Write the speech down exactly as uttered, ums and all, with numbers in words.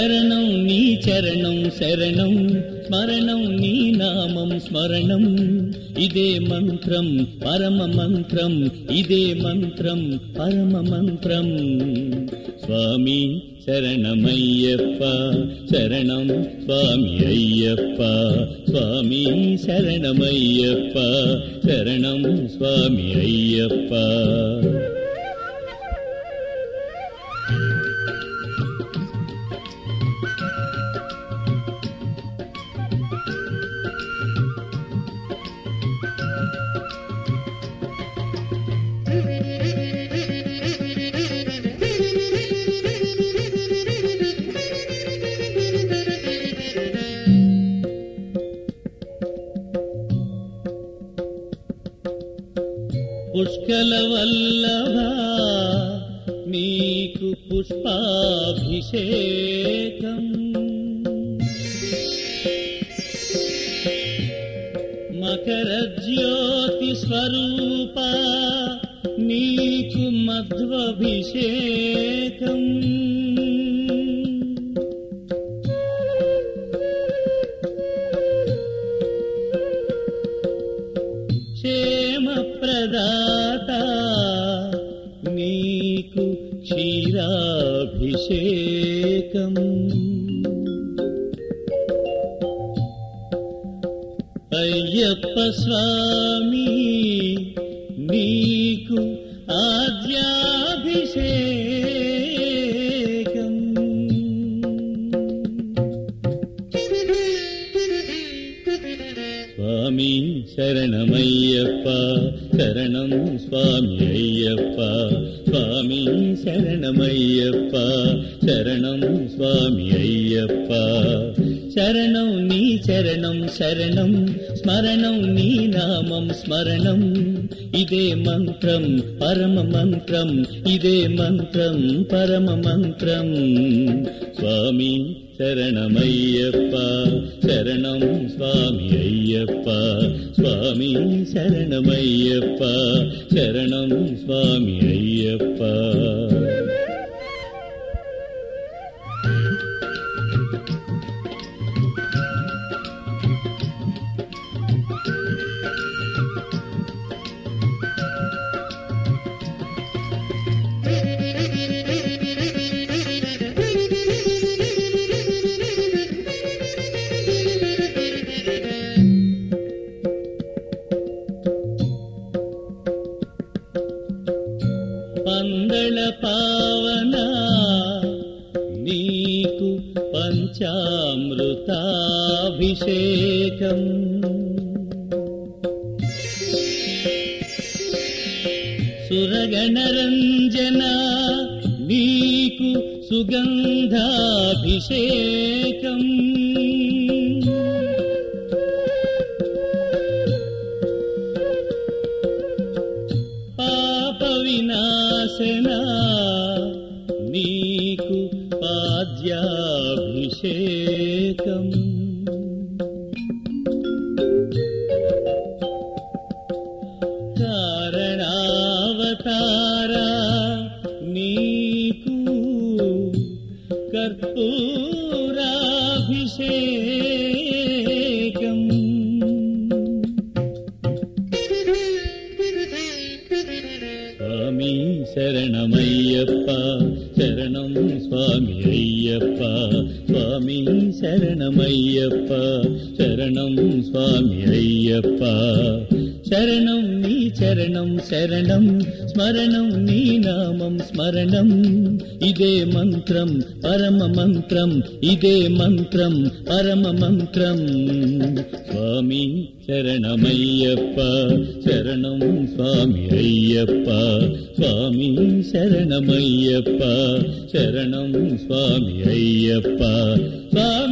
శరణం నీ చరణం శరణం స్మరణం నీ నామం స్మరణం ఇదే మంత్రం పరమ మంత్రం ఇదే మంత్రం పరమ మంత్రం స్వామి శరణమయ్యప్ప శరణం స్వామి అయ్యప్ప స్వామి శరణమయ్యప్ప శరణం స్వామి అయ్యప్ప పుష్కల వల్లభ నీకు పుష్పాభిషేకం మకర జ్యోతి స్వరూప నీకు మధ్వాభిషేకం క్షేమప్రదాత నీకు క్షీరాభిషేకం అయ్యప్ప స్వామి నీకు ఆద్యాభిషేకం స్వామి శరణమయ్యప్ప శరణం స్వామి అయ్యప్ప స్వామి శరణమయ్యప్ప శరణం స్వామి అయ్యప్ప శరణం నీ చరణం శరణం స్మరణం నీ నామం స్మరణం ఇదే మంత్రం పరమ మంత్రం ఇదే మంత్రం పరమ మంత్రం స్వామి శరణమయ్యప్ప శరణం స్వామి అయ్యప్ప స్వామి శరణమయ్యప్ప శరణం స్వామి అయ్యప్ప పందళ పావన నీకు పంచామృతాభిషేకం సురగణరంజన నీకు సుగంధాభిషేకం వినాశన నీకు పాద్యాభిషేకం కారణావతార నీకు కర్పూరాభిషేకం స్వామి శరణమయ్యప్ప శరణం స్వామి అయ్యప్ప స్వామి శరణమయ్యప్ప శరణం స్వామి అయ్యప్ప శరణం నీ చరణం శరణం స్మరణం నీ నామం స్మరణం ఇదే మంత్రం పరమ మంత్రం ఇదే మంత్రం పరమ మంత్రం స్వామి శరణమయ్యప్ప శరణం స్వామి అయ్యప్ప స్వామి శరణమయ్యప్ప శరణం స్వామి అయ్యప్ప స్వామి